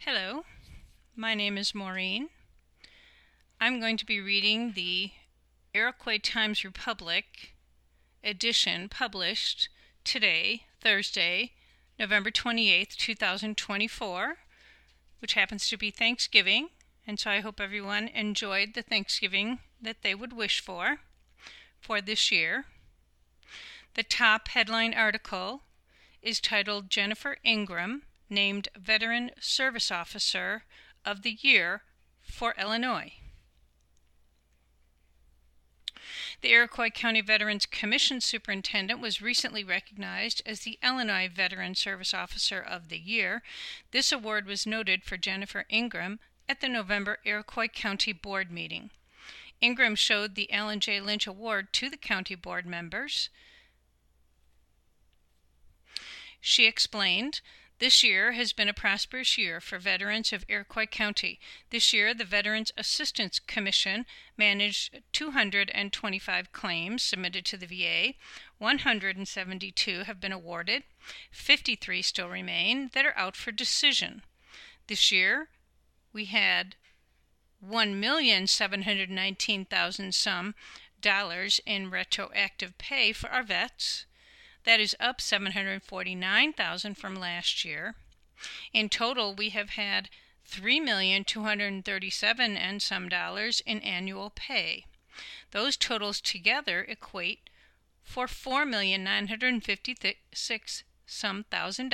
Hello, my name is Maureen. I'm going to be reading the Iroquois Times-Republic edition published today, Thursday, November 28th, 2024, which happens to be Thanksgiving, and so I hope everyone enjoyed the Thanksgiving that they would wish for this year. The top headline article is titled Jennifer Ingram named Veteran Service Officer of the Year for Illinois. The Iroquois County Veterans Commission Superintendent was recently recognized as the Illinois Veteran Service Officer of the Year. This award was noted for Jennifer Ingram at the November Iroquois County Board meeting. Ingram showed the Alan J. Lynch Award to the county board members. She explained, "This year has been a prosperous year for veterans of Iroquois County. This year, the Veterans Assistance Commission managed 225 claims submitted to the VA. 172 have been awarded. 53 still remain that are out for decision. This year, we had $1,719,000 some in retroactive pay for our vets. That is up $749,000 from last year. In total, we have had $3,237,000 and some in annual pay. Those totals together equate for $4,956,000 some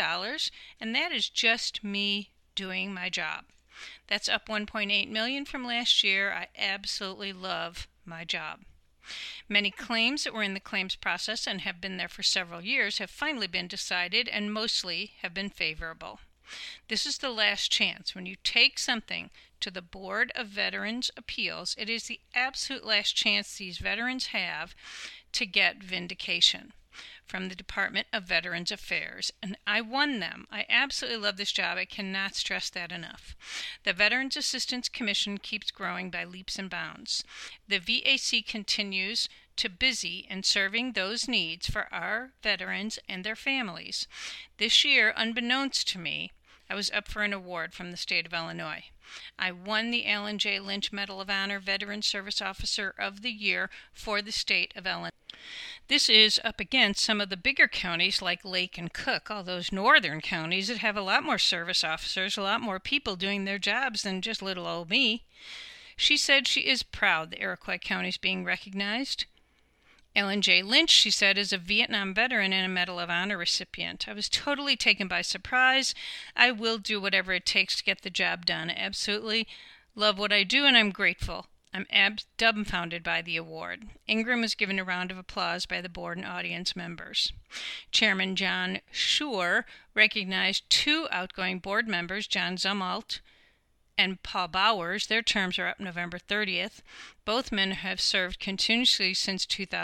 and that is just me doing my job. That's up $1.8 million from last year. I absolutely love my job. Many claims that were in the claims process and have been there for several years have finally been decided and mostly have been favorable. This is the last chance. When you take something to the Board of Veterans Appeals, it is the absolute last chance these veterans have to get vindication from the Department of Veterans Affairs, and I won them. I absolutely love this job. I cannot stress that enough. The Veterans Assistance Commission keeps growing by leaps and bounds. The VAC continues to busy in serving those needs for our veterans and their families. This year, unbeknownst to me, I was up for an award from the state of Illinois. I won the Alan J. Lynch Medal of Honor Veteran Service Officer of the Year for the state of Illinois. This is up against some of the bigger counties like Lake and Cook, all those northern counties that have a lot more service officers, a lot more people doing their jobs than just little old me. She said she is proud the Iroquois County is being recognized. Alan J. Lynch, she said, is a Vietnam veteran and a Medal of Honor recipient. I was totally taken by surprise. I will do whatever it takes to get the job done. I absolutely love what I do, and I'm grateful. I'm dumbfounded by the award. Ingram was given a round of applause by the board and audience members. Chairman John Schur recognized two outgoing board members, John Zumwalt and Paul Bowers. Their terms are up November 30th. Both men have served continuously since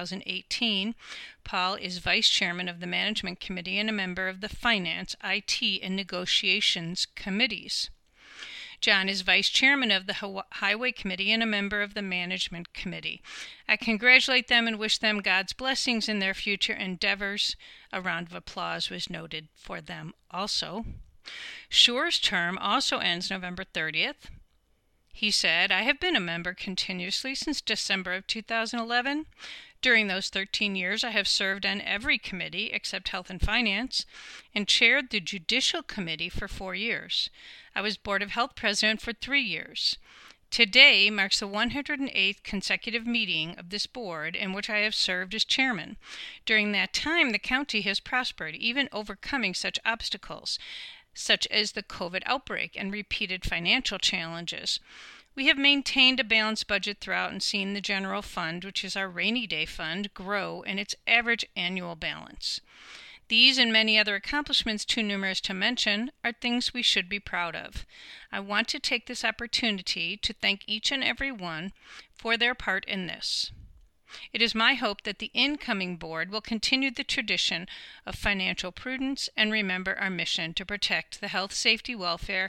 2018. Paul is vice chairman of the Management Committee and a member of the Finance, IT, and Negotiations Committees. John is vice chairman of the Highway Committee and a member of the Management Committee. I congratulate them and wish them God's blessings in their future endeavors. A round of applause was noted for them also. Schur's term also ends November 30th. He said, "I have been a member continuously since December of 2011. During those 13 years, I have served on every committee except Health and Finance and chaired the Judicial Committee for 4 years. I was Board of Health President for 3 years. Today marks the 108th consecutive meeting of this board in which I have served as chairman. During that time, the county has prospered, even overcoming such obstacles, such as the COVID outbreak and repeated financial challenges. We have maintained a balanced budget throughout and seen the general fund, which is our rainy day fund, grow in its average annual balance. These and many other accomplishments, too numerous to mention, are things we should be proud of. I want to take this opportunity to thank each and every one for their part in this. It is my hope that the incoming board will continue the tradition of financial prudence and remember our mission to protect the health, safety, welfare,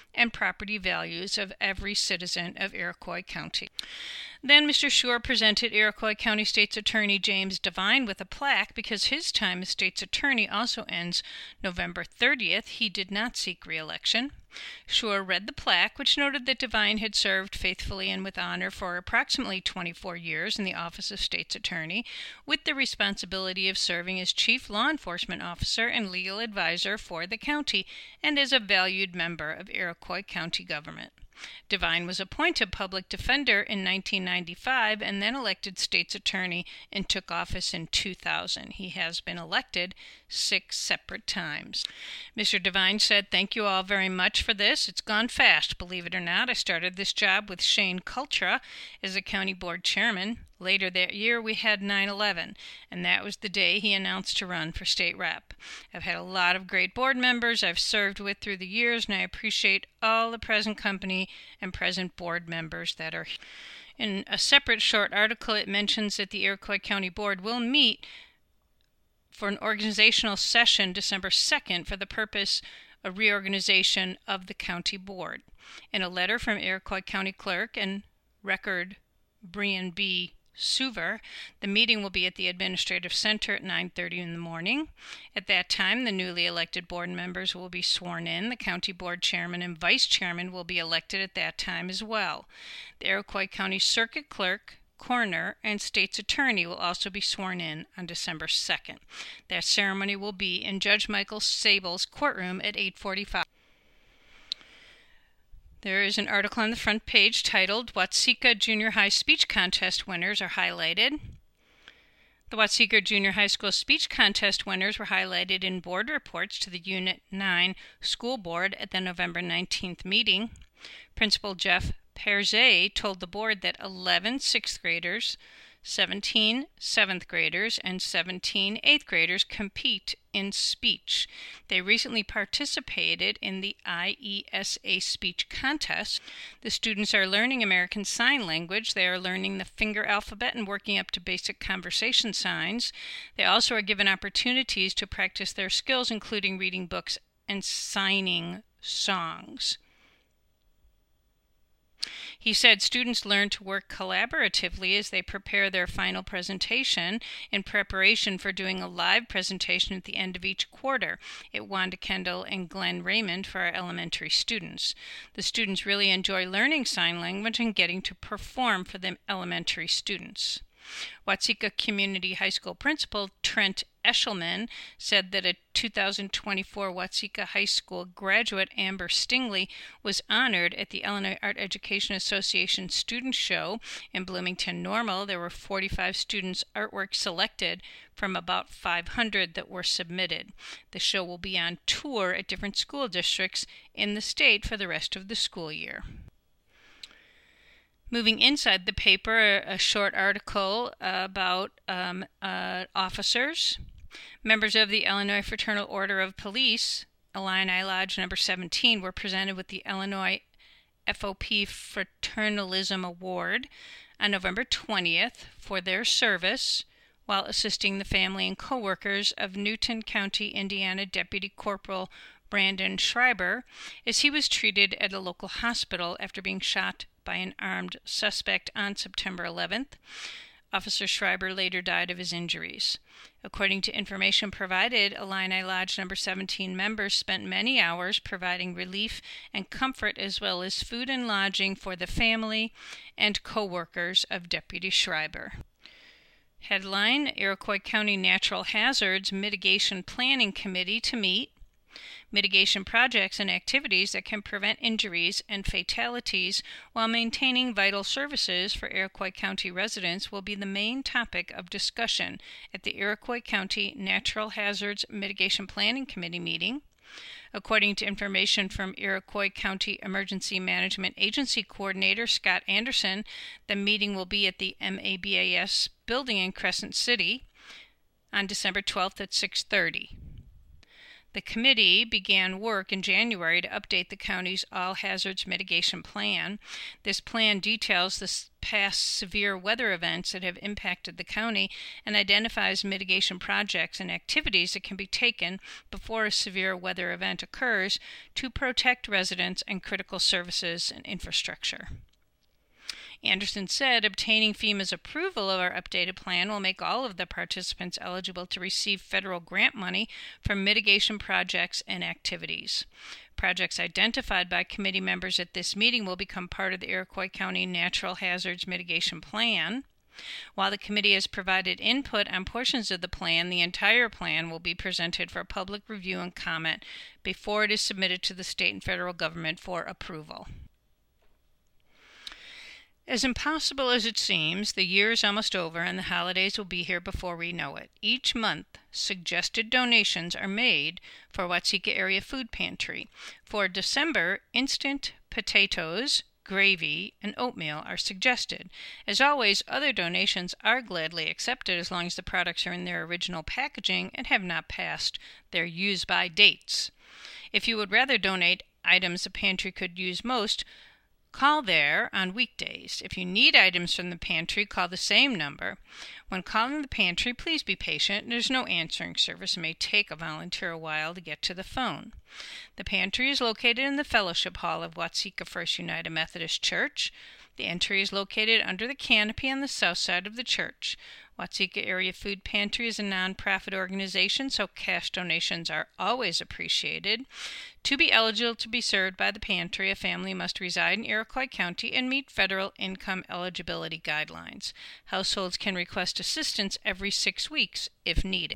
and property values of every citizen of Iroquois County. Then Mr. Schorr presented Iroquois County State's Attorney James Devine with a plaque because his time as State's Attorney also ends November 30th. He did not seek re-election. Schorr read the plaque, which noted that Devine had served faithfully and with honor for approximately 24 years in the office of State's Attorney, with the responsibility of serving as Chief Law Enforcement Officer and Legal Advisor for the county, and as a valued member of Iroquois County government. Devine was appointed public defender in 1995 and then elected State's Attorney and took office in 2000. He has been elected 6 separate times. Mr. Devine said, "Thank you all very much for this. It's gone fast, believe it or not. I started this job with Shane Cultra as the county board chairman. Later that year, we had 9/11, and that was the day he announced to run for state rep. I've had a lot of great board members I've served with through the years, and I appreciate all the present company and present board members that are here." In a separate short article, it mentions that the Iroquois County Board will meet for an organizational session December 2nd for the purpose of reorganization of the county board. In a letter from Iroquois County Clerk and Record Brian B. Suver, the meeting will be at the Administrative Center at 9:30 in the morning. At that time, the newly elected board members will be sworn in. The county board chairman and vice chairman will be elected at that time as well. The Iroquois County Circuit Clerk, Coroner, and State's Attorney will also be sworn in on December 2nd. That ceremony will be in Judge Michael Sable's courtroom at 8:45. There is an article on the front page titled, "Watseka Junior High Speech Contest Winners are Highlighted." The Watseka Junior High School Speech Contest winners were highlighted in board reports to the Unit 9 School Board at the November 19th meeting. Principal Jeff Perzay told the board that 11 6th graders, 17 7th graders, and 17 8th graders compete in speech. They recently participated in the IESA speech contest. The students are learning American Sign Language. They are learning the finger alphabet and working up to basic conversation signs. They also are given opportunities to practice their skills, including reading books and signing songs. He said students learn to work collaboratively as they prepare their final presentation in preparation for doing a live presentation at the end of each quarter at Wanda Kendall and Glenn Raymond for our elementary students. The students really enjoy learning sign language and getting to perform for the elementary students. Watseka Community High School Principal Trent Eshelman said that a 2024 Watseka High School graduate, Amber Stingley, was honored at the Illinois Art Education Association Student Show in Bloomington Normal. There were 45 students' artwork selected from about 500 that were submitted. The show will be on tour at different school districts in the state for the rest of the school year. Moving inside the paper, a short article about officers. Members of the Illinois Fraternal Order of Police, Illini Lodge number 17, were presented with the Illinois FOP Fraternalism Award on November 20th for their service while assisting the family and co-workers of Newton County, Indiana Deputy Corporal Brandon Schreiber as he was treated at a local hospital after being shot by an armed suspect on September 11th. Officer Schreiber later died of his injuries. According to information provided, Illini Lodge number 17 members spent many hours providing relief and comfort as well as food and lodging for the family and co-workers of Deputy Schreiber. Headline: Iroquois County Natural Hazards Mitigation Planning Committee to meet. Mitigation projects and activities that can prevent injuries and fatalities while maintaining vital services for Iroquois County residents will be the main topic of discussion at the Iroquois County Natural Hazards Mitigation Planning Committee meeting. According to information from Iroquois County Emergency Management Agency Coordinator Scott Anderson, the meeting will be at the MABAS building in Crescent City on December 12th at 6:30. The committee began work in January to update the county's All Hazards Mitigation Plan. This plan details the past severe weather events that have impacted the county and identifies mitigation projects and activities that can be taken before a severe weather event occurs to protect residents and critical services and infrastructure. Anderson said obtaining FEMA's approval of our updated plan will make all of the participants eligible to receive federal grant money for mitigation projects and activities. Projects identified by committee members at this meeting will become part of the Iroquois County Natural Hazards Mitigation Plan. While the committee has provided input on portions of the plan, the entire plan will be presented for public review and comment before it is submitted to the state and federal government for approval. As impossible as it seems, the year is almost over and the holidays will be here before we know it. Each month, suggested donations are made for Watseka Area Food Pantry. For December, instant potatoes, gravy, and oatmeal are suggested. As always, other donations are gladly accepted as long as the products are in their original packaging and have not passed their use-by dates. If you would rather donate items the pantry could use most, call there on weekdays. If you need items from the pantry, call the same number. When calling the pantry, please be patient. There's no answering service. It may take a volunteer a while to get to the phone. The pantry is located in the Fellowship Hall of Watseka First United Methodist Church. The entry is located under the canopy on the south side of the church. Watseka Area Food Pantry is a nonprofit organization, so cash donations are always appreciated. To be eligible to be served by the pantry, a family must reside in Iroquois County and meet federal income eligibility guidelines. Households can request assistance every 6 weeks if needed.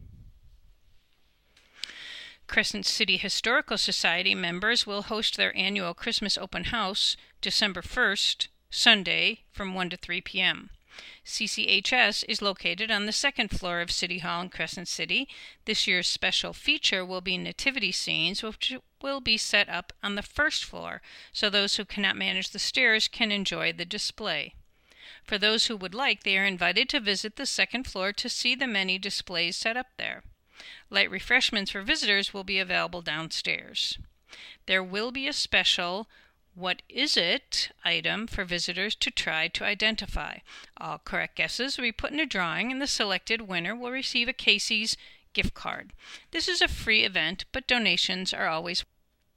Crescent City Historical Society members will host their annual Christmas open house December 1st, Sunday, from 1 to 3 p.m. CCHS is located on the second floor of City Hall in Crescent City. This year's special feature will be nativity scenes, which will be set up on the first floor, so those who cannot manage the stairs can enjoy the display. For those who would like, they are invited to visit the second floor to see the many displays set up there. Light refreshments for visitors will be available downstairs. There will be a special "What is it?" item for visitors to try to identify. All correct guesses will be put in a drawing, and the selected winner will receive a Casey's gift card. This is a free event, but donations are always.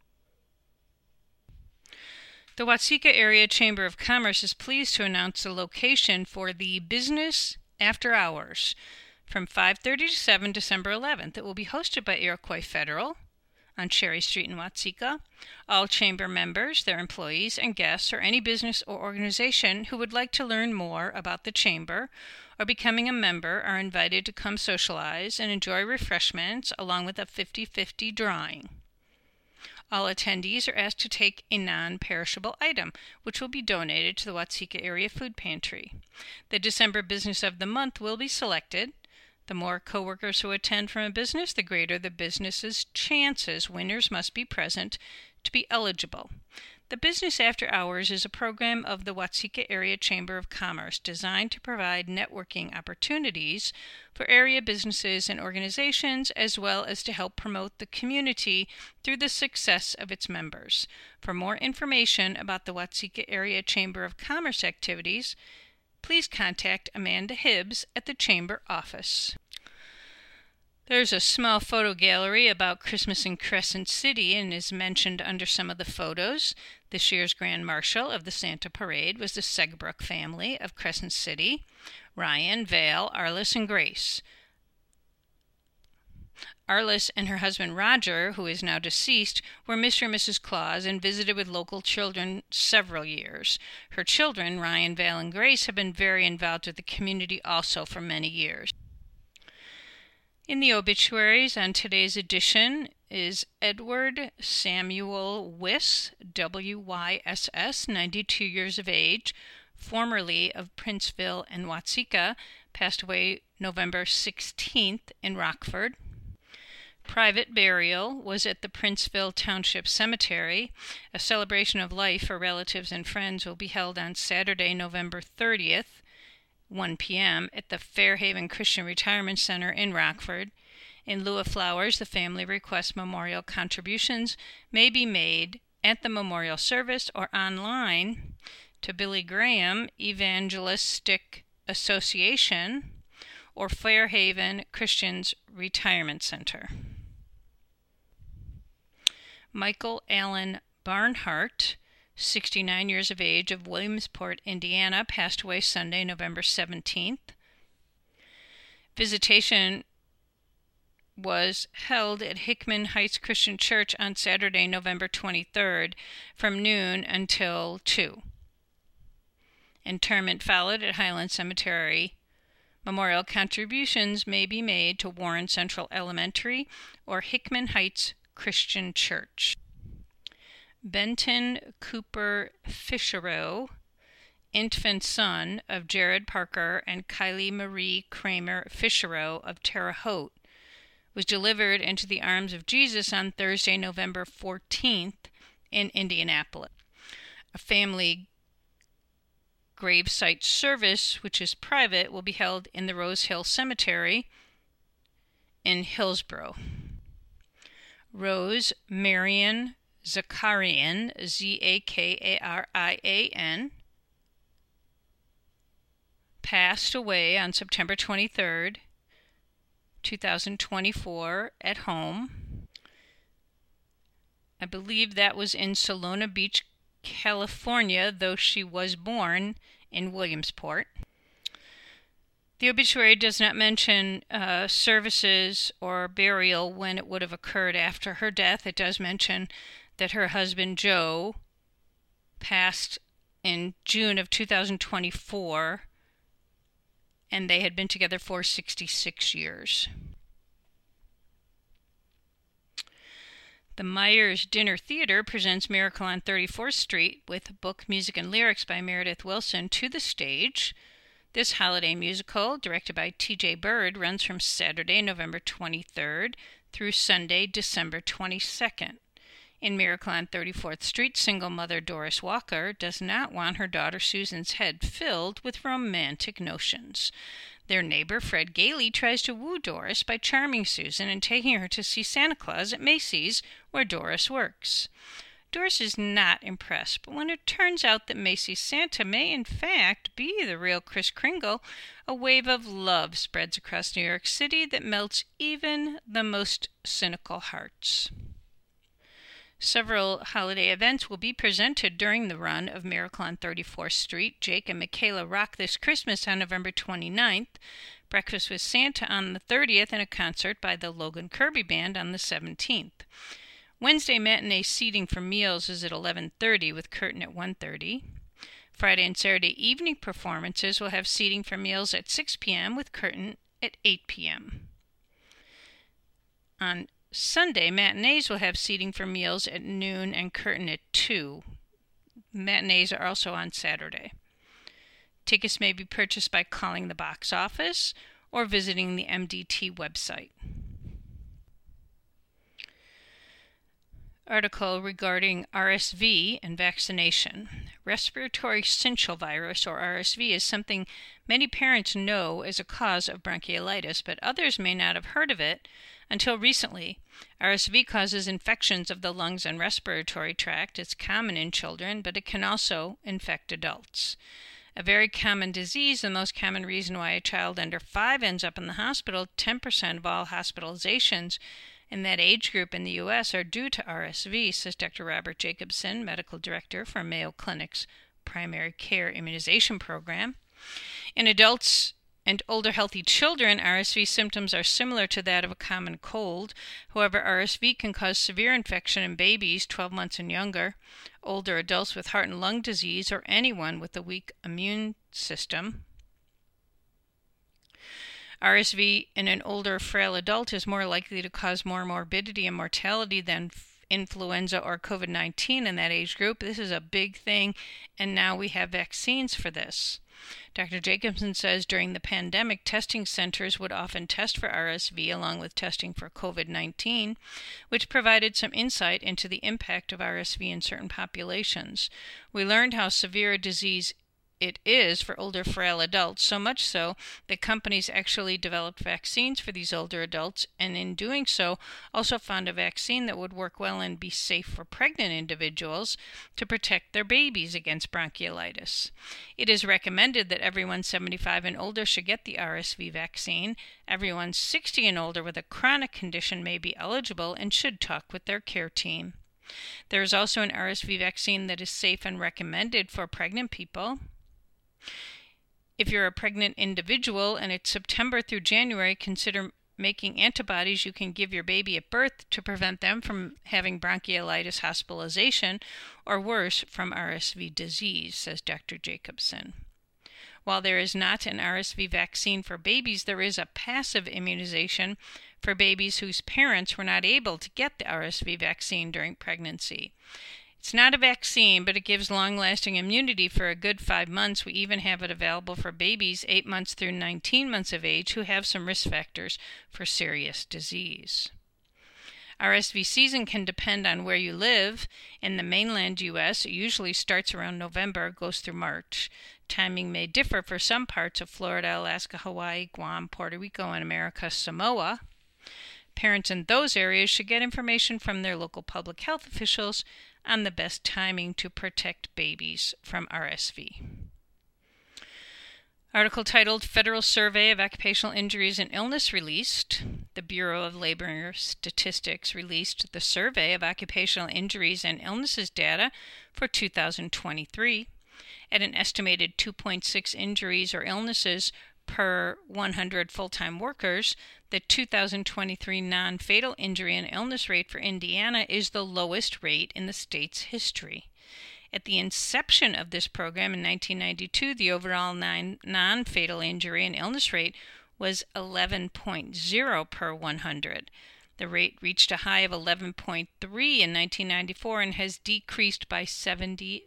The Watseka Area Chamber of Commerce is pleased to announce the location for the Business After Hours from 5:30 to 7 December 11th. It will be hosted by Iroquois Federal on Cherry Street in Watseka. All chamber members, their employees, and guests, or any business or organization who would like to learn more about the chamber or becoming a member are invited to come socialize and enjoy refreshments along with a 50-50 drawing. All attendees are asked to take a non-perishable item, which will be donated to the Watseka Area Food Pantry. The December Business of the Month will be selected. The more coworkers who attend from a business, the greater the business's chances. Winners must be present to be eligible. The Business After Hours is a program of the Watseka Area Chamber of Commerce designed to provide networking opportunities for area businesses and organizations, as well as to help promote the community through the success of its members. For more information about the Watseka Area Chamber of Commerce activities, please contact Amanda Hibbs at the Chamber office. There's a small photo gallery about Christmas in Crescent City and is mentioned under some of the photos. This year's Grand Marshal of the Santa Parade was the Segbrook family of Crescent City: Ryan, Val, Arliss, and Grace. Arliss and her husband Roger, who is now deceased, were Mr. and Mrs. Claus and visited with local children several years. Her children, Ryan, Val, and Grace, have been very involved with the community also for many years. In the obituaries on today's edition is Edward Samuel Wyss, W-Y-S-S, 92 years of age, formerly of Princeville and Watseka, passed away November 16th in Rockford. Private burial was at the Princeville Township Cemetery. A celebration of life for relatives and friends will be held on Saturday, November 30th, 1 p.m. at the Fairhaven Christian Retirement Center in Rockford. In lieu of flowers, the family requests memorial contributions may be made at the memorial service or online to Billy Graham Evangelistic Association or Fairhaven Christians Retirement Center. Michael Allen Barnhart, 69 years of age, of Williamsport, Indiana, passed away Sunday, November 17th. Visitation was held at Hickman Heights Christian Church on Saturday, November 23rd, from noon until 2. Interment followed at Highland Cemetery. Memorial contributions may be made to Warren Central Elementary or Hickman Heights Christian Church. Benton Cooper Fischerow, infant son of Jared Parker and Kylie Marie Kramer Fischerow of Terre Haute, was delivered into the arms of Jesus on Thursday, November 14th in Indianapolis. A family gravesite service, which is private, will be held in the Rose Hill Cemetery in Hillsborough. Rose Marion Zakarian, Zakarian, passed away on September 23rd, 2024, at home. I believe that was in Solana Beach, California, though she was born in Williamsport. The obituary does not mention services or burial when it would have occurred after her death. It does mention that her husband, Joe, passed in June of 2024, and they had been together for 66 years. The Myers Dinner Theater presents Miracle on 34th Street with book, music, and lyrics by Meredith Wilson to the stage. This holiday musical, directed by T.J. Bird, runs from Saturday, November 23rd through Sunday, December 22nd. In Miracle on 34th Street, single mother Doris Walker does not want her daughter Susan's head filled with romantic notions. Their neighbor Fred Gailey tries to woo Doris by charming Susan and taking her to see Santa Claus at Macy's, where Doris works. Doris is not impressed, but when it turns out that Macy's Santa may in fact be the real Kris Kringle, a wave of love spreads across New York City that melts even the most cynical hearts. Several holiday events will be presented during the run of Miracle on 34th Street. Jake and Michaela Rock This Christmas on November 29th, Breakfast with Santa on the 30th, and a concert by the Logan Kirby Band on the 17th. Wednesday matinee seating for meals is at 11:30 with curtain at 1:30. Friday and Saturday evening performances will have seating for meals at 6 p.m. with curtain at 8 p.m. On Sunday, matinees will have seating for meals at noon and curtain at 2. Matinees are also on Saturday. Tickets may be purchased by calling the box office or visiting the MDT website. Article regarding RSV and vaccination. Respiratory syncytial virus, or RSV, is something many parents know as a cause of bronchiolitis, but others may not have heard of it until recently. RSV causes infections of the lungs and respiratory tract. It's common in children, but it can also infect adults. A very common disease, the most common reason why a child under 5 ends up in the hospital. 10% of all hospitalizations in that age group in the U.S. are due to RSV, says Dr. Robert Jacobson, medical director for Mayo Clinic's Primary Care Immunization Program. In adults and older healthy children, RSV symptoms are similar to that of a common cold. However, RSV can cause severe infection in babies 12 months and younger, older adults with heart and lung disease, or anyone with a weak immune system. RSV in an older, frail adult is more likely to cause more morbidity and mortality than influenza or COVID-19 in that age group. This is a big thing, and now we have vaccines for this. Dr. Jacobson says during the pandemic, testing centers would often test for RSV along with testing for COVID-19, which provided some insight into the impact of RSV in certain populations. We learned how severe a disease it is for older frail adults, so much so that companies actually developed vaccines for these older adults, and in doing so also found a vaccine that would work well and be safe for pregnant individuals to protect their babies against bronchiolitis. It is recommended that everyone 75 and older should get the RSV vaccine. Everyone 60 and older with a chronic condition may be eligible and should talk with their care team. There is also an RSV vaccine that is safe and recommended for pregnant people. If you're a pregnant individual and it's September through January, consider making antibodies you can give your baby at birth to prevent them from having bronchiolitis hospitalization or worse, from RSV disease, says Dr. Jacobson. While there is not an RSV vaccine for babies, there is a passive immunization for babies whose parents were not able to get the RSV vaccine during pregnancy. It's not a vaccine, but it gives long-lasting immunity for a good 5 months. We even have it available for babies 8 months through 19 months of age who have some risk factors for serious disease. RSV season can depend on where you live. In the mainland U.S., it usually starts around November, goes through March. Timing may differ for some parts of Florida, Alaska, Hawaii, Guam, Puerto Rico, and America Samoa. Parents in those areas should get information from their local public health officials on the best timing to protect babies from RSV. Article titled Federal Survey of Occupational Injuries and Illness released. The Bureau of Labor Statistics released the Survey of Occupational Injuries and Illnesses data for 2023. At an estimated 2.6 injuries or illnesses per 100 full-time workers, the 2023 non-fatal injury and illness rate for Indiana is the lowest rate in the state's history. At the inception of this program in 1992, the overall non-fatal injury and illness rate was 11.0 per 100. The rate reached a high of 11.3 in 1994 and has decreased by 77%.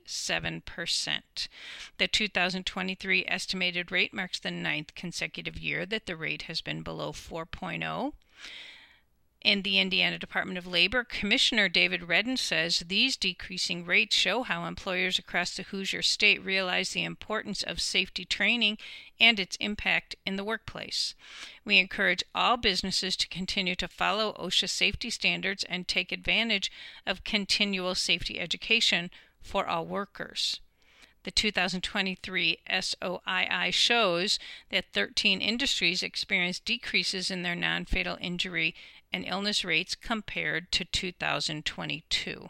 The 2023 estimated rate marks the 9th consecutive year that the rate has been below 4.0. And the Indiana Department of Labor Commissioner David Redden says these decreasing rates show how employers across the Hoosier State realize the importance of safety training and its impact in the workplace. We encourage all businesses to continue to follow OSHA safety standards and take advantage of continual safety education for all workers. The 2023 SOII shows that 13 industries experienced decreases in their non-fatal injury and illness rates compared to 2022.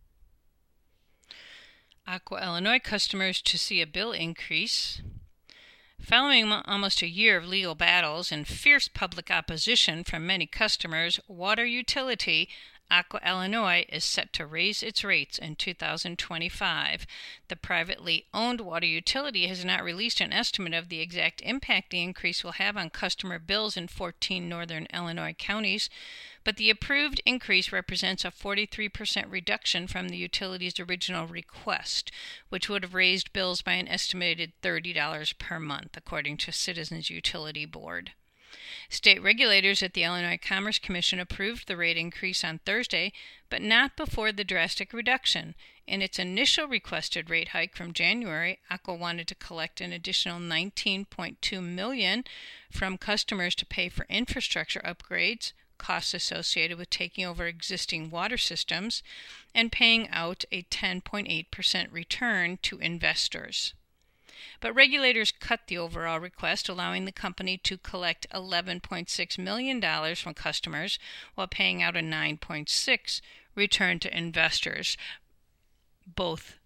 Aqua Illinois customers to see a bill increase. Following almost a year of legal battles and fierce public opposition from many customers, water utility Aqua Illinois is set to raise its rates in 2025. The privately owned water utility has not released an estimate of the exact impact the increase will have on customer bills in 14 northern Illinois counties, but the approved increase represents a 43% reduction from the utility's original request, which would have raised bills by an estimated $30 per month, according to Citizens Utility Board. State regulators at the Illinois Commerce Commission approved the rate increase on Thursday, but not before the drastic reduction. In its initial requested rate hike from January, Aqua wanted to collect an additional $19.2 million from customers to pay for infrastructure upgrades, costs associated with taking over existing water systems, and paying out a 10.8% return to investors. But regulators cut the overall request, allowing the company to collect $11.6 million from customers while paying out a 9.6% return to investors, both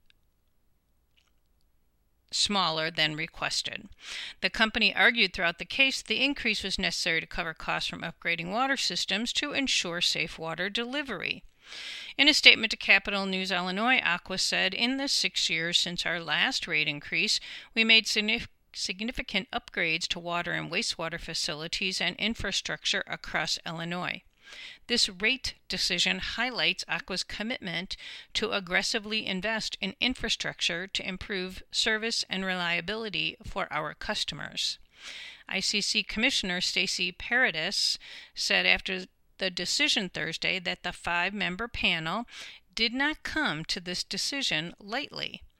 smaller than requested. The company argued throughout the case the increase was necessary to cover costs from upgrading water systems to ensure safe water delivery. In a statement to Capital News Illinois, Aqua said, "In the 6 years since our last rate increase, we made significant upgrades to water and wastewater facilities and infrastructure across Illinois. This rate decision highlights Aqua's commitment to aggressively invest in infrastructure to improve service and reliability for our customers." ICC Commissioner Stacey Paradis said after the decision Thursday that the 5-member panel did not come to this decision lightly.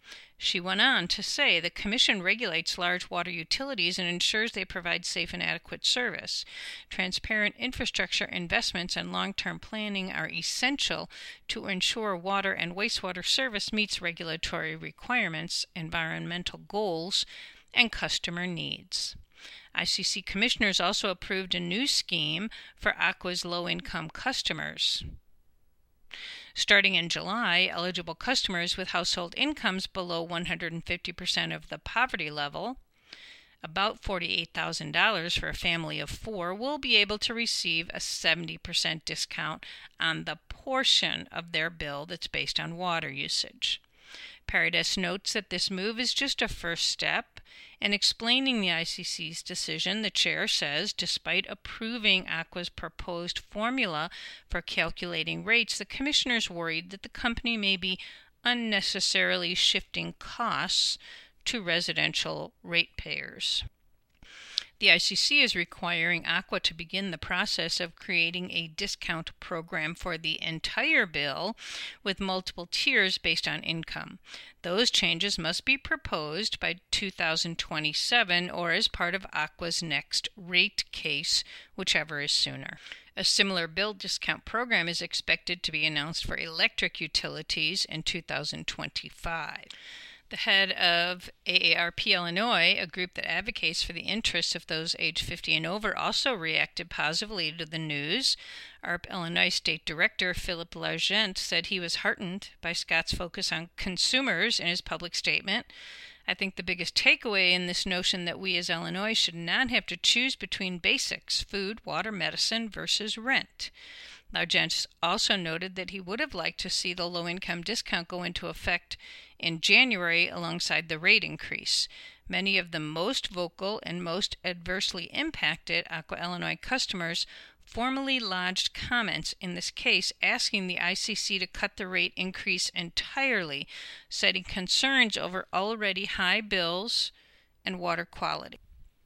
She went on to say the Commission regulates large water utilities and ensures they provide safe and adequate service. Transparent infrastructure investments and long-term planning are essential to ensure water and wastewater service meets regulatory requirements, environmental goals, and customer needs. ICC commissioners also approved a new scheme for Aqua's low-income customers. Starting in July, eligible customers with household incomes below 150% of the poverty level, about $48,000 for a family of 4, will be able to receive a 70% discount on the portion of their bill that's based on water usage. Paradis notes that this move is just a first step. In explaining the ICC's decision, the chair says, despite approving Aqua's proposed formula for calculating rates, the commissioners worried that the company may be unnecessarily shifting costs to residential ratepayers. The ICC is requiring Aqua to begin the process of creating a discount program for the entire bill with multiple tiers based on income. Those changes must be proposed by 2027 or as part of Aqua's next rate case, whichever is sooner. A similar bill discount program is expected to be announced for electric utilities in 2025. The head of AARP Illinois, a group that advocates for the interests of those age 50 and over, also reacted positively to the news. AARP Illinois State Director Philip Largent said he was heartened by Scott's focus on consumers in his public statement. I think the biggest takeaway in this notion that we as Illinois should not have to choose between basics, food, water, medicine versus rent. Largent also noted that he would have liked to see the low-income discount go into effect in January alongside the rate increase. Many of the most vocal and most adversely impacted Aqua Illinois customers formally lodged comments in this case asking the ICC to cut the rate increase entirely, citing concerns over already high bills and water quality.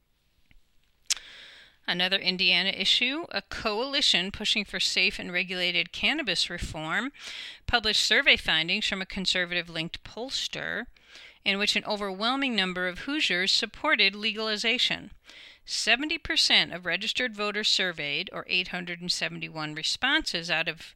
Another Indiana issue, a coalition pushing for safe and regulated cannabis reform published survey findings from a conservative-linked pollster in which an overwhelming number of Hoosiers supported legalization. 70% of registered voters surveyed, or 871 responses out of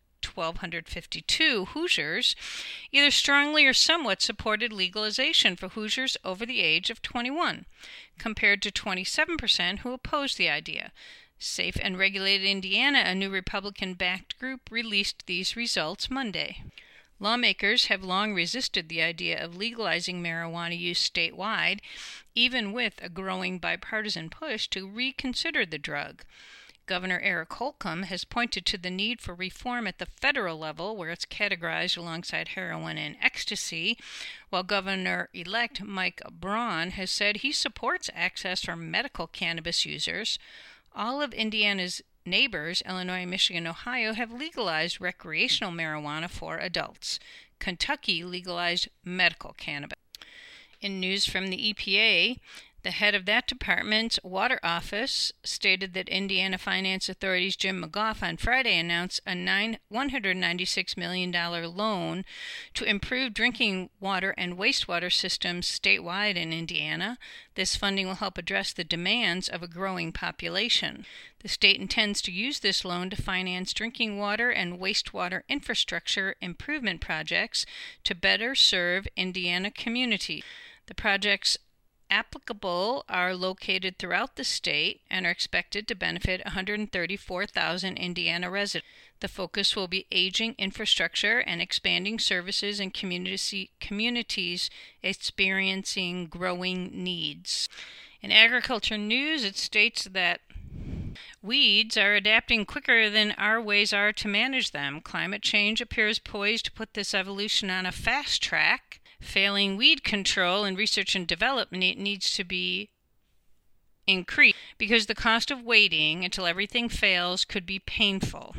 1,252 Hoosiers, either strongly or somewhat supported legalization for Hoosiers over the age of 21, compared to 27% who opposed the idea. Safe and Regulated Indiana, a new Republican-backed group, released these results Monday. Lawmakers have long resisted the idea of legalizing marijuana use statewide, even with a growing bipartisan push to reconsider the drug. Governor Eric Holcomb has pointed to the need for reform at the federal level, where it's categorized alongside heroin and ecstasy, while Governor-elect Mike Braun has said he supports access for medical cannabis users. All of Indiana's neighbors, Illinois, Michigan, Ohio, have legalized recreational marijuana for adults. Kentucky legalized medical cannabis. In news from the EPA, the head of that department's water office stated that Indiana Finance Authority's Jim McGough on Friday announced a $196 million loan to improve drinking water and wastewater systems statewide in Indiana. This funding will help address the demands of a growing population. The state intends to use this loan to finance drinking water and wastewater infrastructure improvement projects to better serve Indiana communities. The projects applicable are located throughout the state and are expected to benefit 134,000 Indiana residents. The focus will be aging infrastructure and expanding services in communities experiencing growing needs. In agriculture news, it states that weeds are adapting quicker than our ways are to manage them. Climate change appears poised to put this evolution on a fast track. Failing weed control and research and development needs to be increased because the cost of waiting until everything fails could be painful.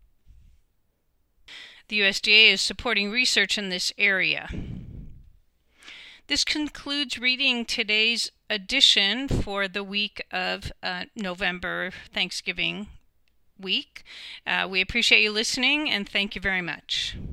The USDA is supporting research in this area. This concludes reading today's edition for the week of November, Thanksgiving week. We appreciate you listening and thank you very much.